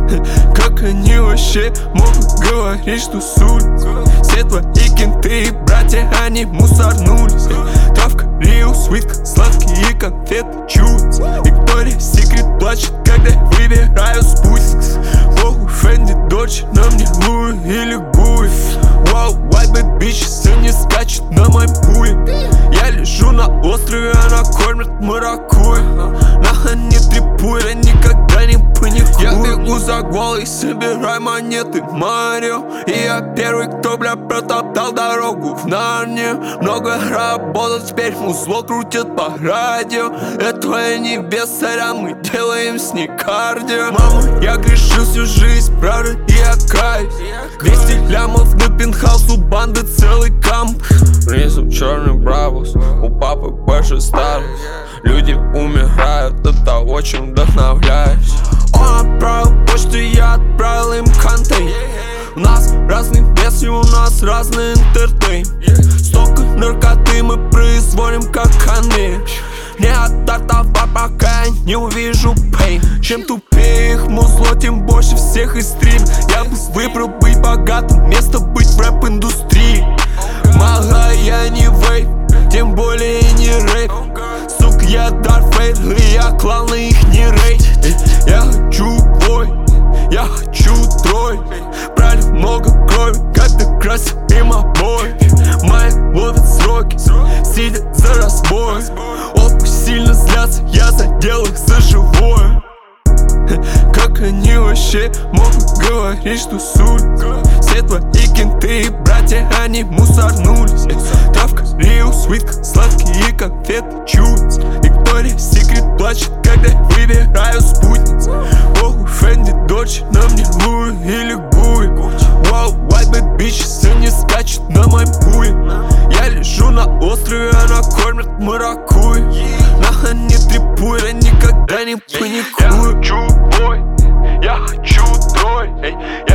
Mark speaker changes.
Speaker 1: Как они вообще могут говорить, что с улиц? Все твои кенты и братья, они мусорнулись. Травка, Рио, свитка, сладкие конфеты чуть. Виктория Секрет плачет, когда я выбираю спутник. Богу, Фэнди, Дольче, на мне Луи или Гуи. Вау, white bad bitch, сын не скачет на моем пуле. Я лежу на острове, она кормит маракуйя. Нахуй не трепуй, я никогда не паникую. Я бегу за голой, собирай монеты, Марио. И я первый, кто, бля, протоптал дорогу в Нарнию. Много работал, теперь музло крутят по радио. Это твоя небеса, мы делаем с ней кардио. Мама, я грешил всю жизнь, правда, и я каюсь. 200 лямов на пентхаус, у банды целый камп. Внизу черный бравус, у папы больше старых. Люди умирают от того, чем вдохновляюсь. Он отправил почту, я отправил им контейн. У нас разные версии, у нас разный интертейн. Столько наркоты мы производим как конвейер. Не отдартовар, пока я не увижу пейн. Чем тупее их музло, тем больше всех и стрим. Я бы выбрал быть богатым, вместо быть в рэп-индустрии. Мага, я не вейп, тем более не рэп. Сука, я Дарт Вейдер, и я клал на их не рейд. Я хочу бой, я хочу трой. Брали много крови, когда красил им обои. Мои ловят сроки, сидят за разбой. Опы сильно злятся, я задел их за живое. Как они вообще могут говорить, что с улиц? Все твои кенты и братья, они мусорнулись. Травка, Рио, свитка, сладкие конфеты чуть. Виктория Секрет плачет, когда я выбираю спутниц. Богу, Фэнди, Дольче, на мне Луи или Гуи. Вау, white bad bitch, сын не скачет на моем пуле. Я лежу на острове, она кормит маракуйя. Нахуй не трепуй, я никогда не паникую. Я хочу бой, я хочу трой.